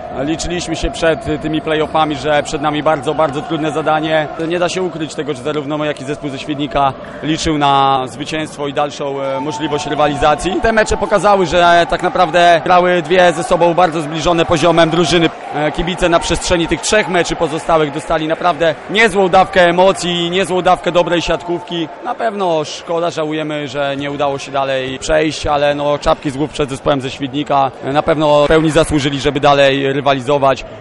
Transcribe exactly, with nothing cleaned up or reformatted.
Liczyliśmy się przed tymi play-offami, że przed nami bardzo, bardzo trudne zadanie. Nie da się ukryć tego, że zarówno my, jak i zespół ze Świdnika liczył na zwycięstwo i dalszą możliwość rywalizacji. Te mecze pokazały, że tak naprawdę grały dwie ze sobą bardzo zbliżone poziomem drużyny. Kibice na przestrzeni tych trzech meczy pozostałych dostali naprawdę niezłą dawkę emocji, niezłą dawkę dobrej siatkówki. Na pewno szkoda, żałujemy, że nie udało się dalej przejść, ale no czapki z głów przed zespołem ze Świdnika na pewno w pełni zasłużyli, żeby dalej rywalizować.